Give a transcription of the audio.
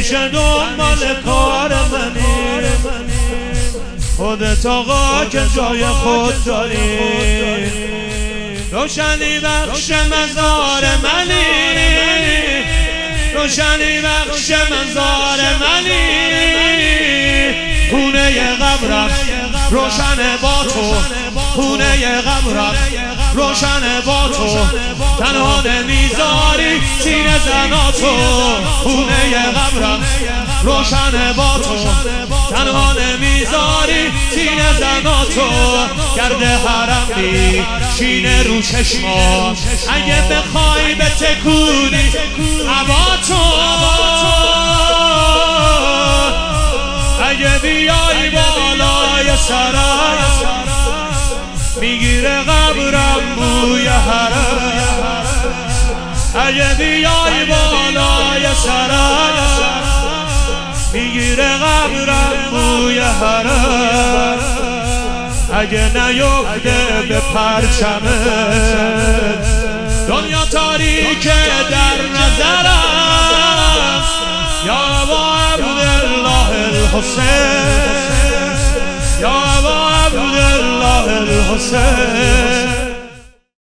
همیشه دنبال کار منی، خودت آقا که جای خود داری، روشنی بخش مزار منی، روشنی بخش مزار منی، خونه قبرم روشن با تو، خونه قبرم روشن با تو، تنها نمیذاری سینه زناتو، خونه قبرم روشن با تو، تنها نمیذاری سینه زناتو، گرد حرم میشینه رو چشمات، اگه بخوای به تکونی عباتو، اگه بیای بالای سرم میگیره قبرم بوی حرم، اگه بیای بالای سرم میگیره قبرم بوی حرم، اگه نیفته به پرچمت دنیا تاریکه در نظرم، یا ابا عبدالله الحسین، یا ابا عبدالله الحسین.